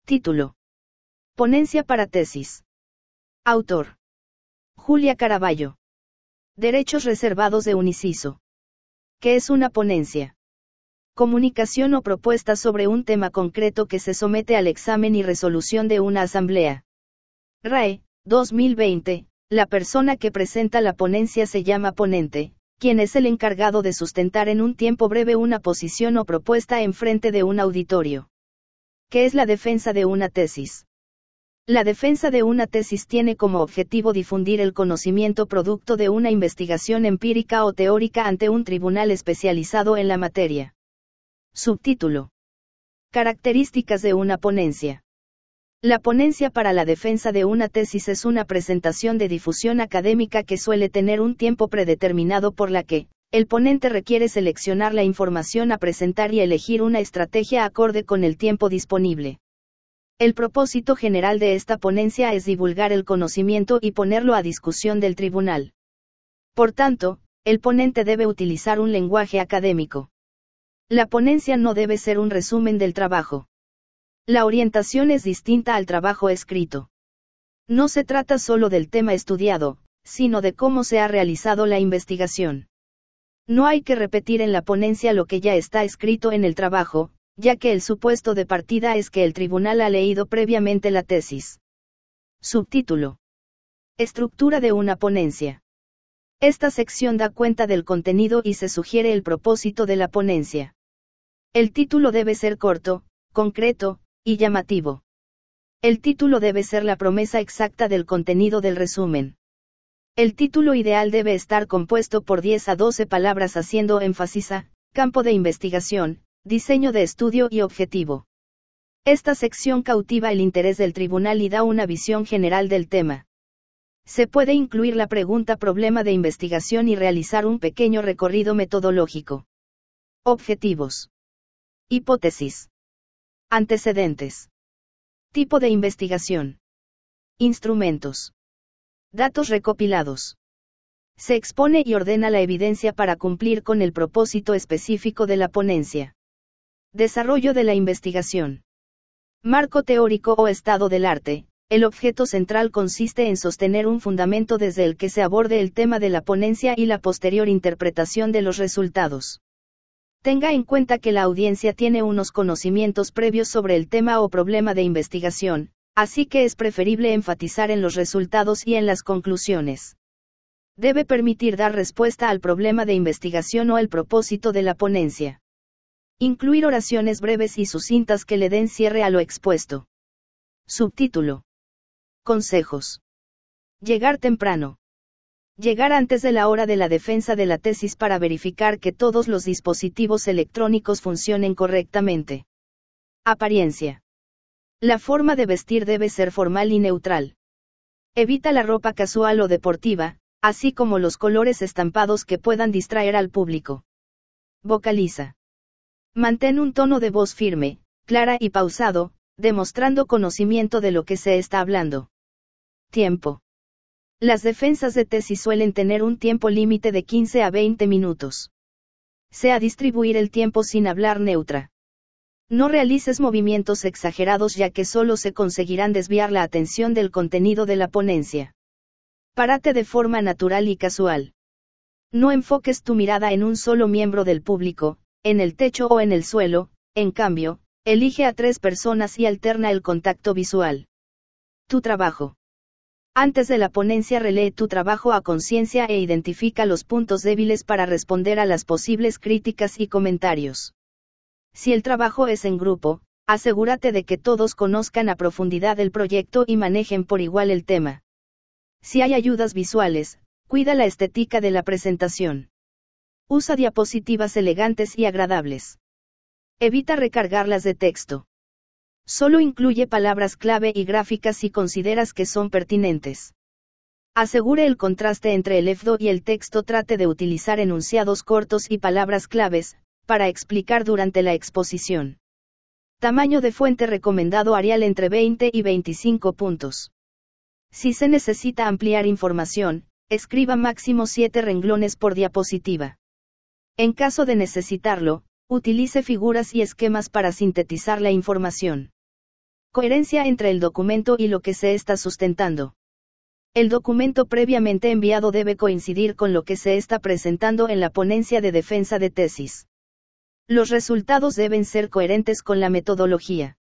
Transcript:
Título. Ponencia para tesis. Autor. Julia Caraballo. Derechos reservados de un inciso. ¿Qué es una ponencia? Comunicación o propuesta sobre un tema concreto que se somete al examen y resolución de una asamblea. RAE, 2020, la persona que presenta la ponencia se llama ponente, quien es el encargado de sustentar en un tiempo breve una posición o propuesta en frente de un auditorio. ¿Qué es la defensa de una tesis? La defensa de una tesis tiene como objetivo difundir el conocimiento producto de una investigación empírica o teórica ante un tribunal especializado en la materia. Subtítulo. Características de una ponencia. La ponencia para la defensa de una tesis es una presentación de difusión académica que suele tener un tiempo predeterminado por la que, el ponente requiere seleccionar la información a presentar y elegir una estrategia acorde con el tiempo disponible. El propósito general de esta ponencia es divulgar el conocimiento y ponerlo a discusión del tribunal. Por tanto, el ponente debe utilizar un lenguaje académico. La ponencia no debe ser un resumen del trabajo. La orientación es distinta al trabajo escrito. No se trata solo del tema estudiado, sino de cómo se ha realizado la investigación. No hay que repetir en la ponencia lo que ya está escrito en el trabajo, ya que el supuesto de partida es que el tribunal ha leído previamente la tesis. Subtítulo. Estructura de una ponencia. Esta sección da cuenta del contenido y se sugiere el propósito de la ponencia. El título debe ser corto, concreto, y llamativo. El título debe ser la promesa exacta del contenido del resumen. El título ideal debe estar compuesto por 10 a 12 palabras haciendo énfasis a campo de investigación, diseño de estudio y objetivo. Esta sección cautiva el interés del tribunal y da una visión general del tema. Se puede incluir la pregunta problema de investigación y realizar un pequeño recorrido metodológico. Objetivos. Hipótesis. Antecedentes. Tipo de investigación. Instrumentos. Datos recopilados. Se expone y ordena la evidencia para cumplir con el propósito específico de la ponencia. Desarrollo de la investigación. Marco teórico o estado del arte. El objeto central consiste en sostener un fundamento desde el que se aborde el tema de la ponencia y la posterior interpretación de los resultados. Tenga en cuenta que la audiencia tiene unos conocimientos previos sobre el tema o problema de investigación, así que es preferible enfatizar en los resultados y en las conclusiones. Debe permitir dar respuesta al problema de investigación o el propósito de la ponencia. Incluir oraciones breves y sucintas que le den cierre a lo expuesto. Subtítulo. Consejos. Llegar temprano. Llegar antes de la hora de la defensa de la tesis para verificar que todos los dispositivos electrónicos funcionen correctamente. Apariencia. La forma de vestir debe ser formal y neutral. Evita la ropa casual o deportiva, así como los colores estampados que puedan distraer al público. Vocaliza. Mantén un tono de voz firme, clara y pausado, demostrando conocimiento de lo que se está hablando. Tiempo. Las defensas de tesis suelen tener un tiempo límite de 15 a 20 minutos. Sea distribuir el tiempo sin hablar neutra. No realices movimientos exagerados ya que solo se conseguirán desviar la atención del contenido de la ponencia. Párate de forma natural y casual. No enfoques tu mirada en un solo miembro del público, en el techo o en el suelo, en cambio, elige a 3 personas y alterna el contacto visual. Tu trabajo. Antes de la ponencia relee tu trabajo a conciencia e identifica los puntos débiles para responder a las posibles críticas y comentarios. Si el trabajo es en grupo, asegúrate de que todos conozcan a profundidad el proyecto y manejen por igual el tema. Si hay ayudas visuales, cuida la estética de la presentación. Usa diapositivas elegantes y agradables. Evita recargarlas de texto. Solo incluye palabras clave y gráficas si consideras que son pertinentes. Asegure el contraste entre el EFDO y el texto. Trate de utilizar enunciados cortos y palabras claves, para explicar durante la exposición. Tamaño de fuente recomendado Arial entre 20 y 25 puntos. Si se necesita ampliar información, escriba máximo 7 renglones por diapositiva. En caso de necesitarlo, utilice figuras y esquemas para sintetizar la información. Coherencia entre el documento y lo que se está sustentando. El documento previamente enviado debe coincidir con lo que se está presentando en la ponencia de defensa de tesis. Los resultados deben ser coherentes con la metodología.